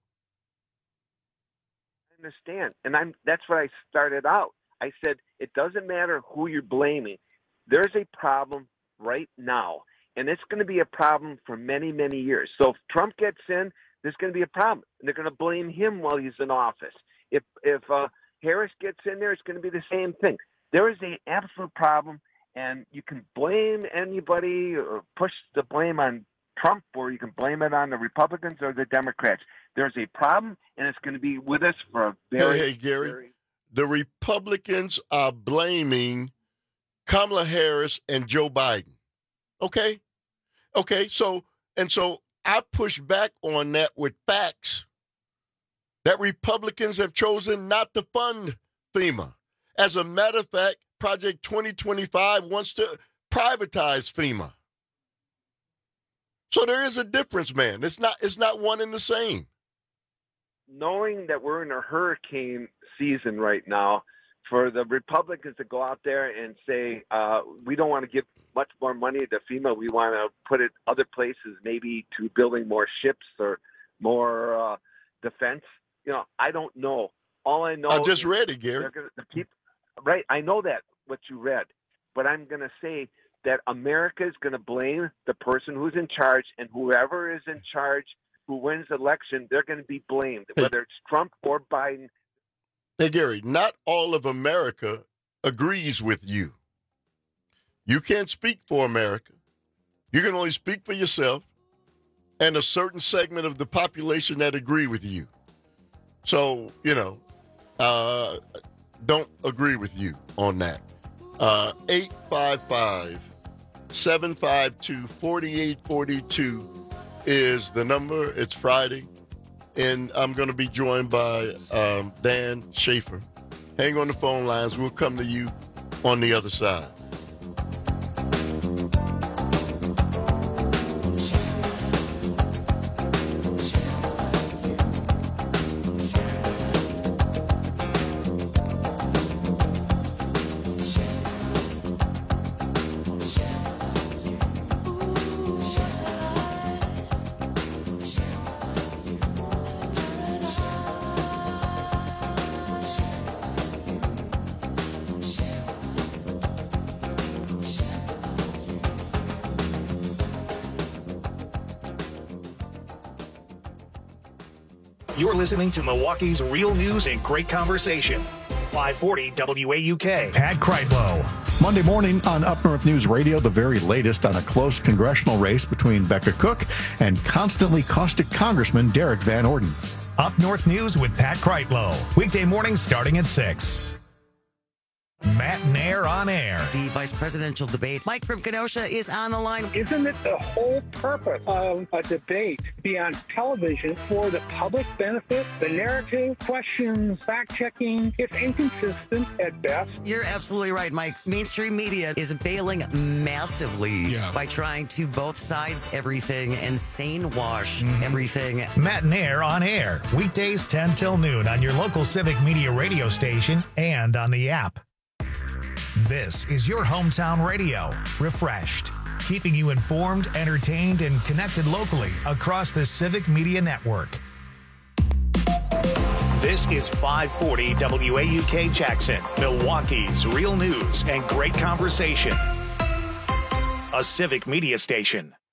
I understand. And I'm that's what I started out. I said it doesn't matter who you're blaming. There's a problem right now, and it's going to be a problem for many, many years. So if Trump gets in, there's going to be a problem, and they're going to blame him while he's in office. If if uh, Harris gets in there, it's going to be the same thing. There is an absolute problem, and you can blame anybody or push the blame on Trump, or you can blame it on the Republicans or the Democrats. There's a problem, and it's going to be with us for a very, Hey, hey Gary, very... the Republicans are blaming Kamala Harris and Joe Biden. Okay? Okay, so, and so I push back on that with facts that Republicans have chosen not to fund FEMA. As a matter of fact, Project twenty twenty-five wants to privatize FEMA. So there is a difference, man. It's not it's not one and the same. Knowing that we're in a hurricane season right now, for the Republicans to go out there and say, uh, we don't want to give much more money to FEMA. We want to put it other places, maybe to building more ships or more uh, defense. You know, I don't know. All I know I just is read it, Gary. Gonna, the people, right, I know that, what you read. But I'm going to say that America is going to blame the person who's in charge, and whoever is in charge who wins the election, they're going to be blamed, whether it's Trump or Biden. Hey, Gary, not all of America agrees with you. You can't speak for America. You can only speak for yourself and a certain segment of the population that agree with you. So, you know, uh, don't agree with you on that. Uh, eight five five, seven five two, four eight four two is the number. It's Friday. And I'm going to be joined by um, Dan Schaefer. Hang on the phone lines. We'll come to you on the other side. You're listening to Milwaukee's Real News and Great Conversation. five forty W A U K. Pat Kreitlow. Monday morning on Up North News Radio, the very latest on a close congressional race between Becca Cook and constantly caustic Congressman Derek Van Orden. Up North News with Pat Kreitlow. Weekday mornings starting at six. Matt Nair on air. The vice presidential debate. Mike from Kenosha is on the line. Isn't it the whole purpose of a debate to be on television for the public benefit? The narrative, questions, fact-checking, it's inconsistent at best. You're absolutely right, Mike. Mainstream media is bailing massively yeah. by trying to both sides everything and sane wash mm-hmm. everything. Matt Nair on air. Weekdays ten till noon on your local Civic Media radio station and on the app. This is your hometown radio, refreshed, keeping you informed, entertained, and connected locally across the Civic Media Network. This is five forty W A U K Jackson, Milwaukee's Real News and Great Conversation, a Civic Media station.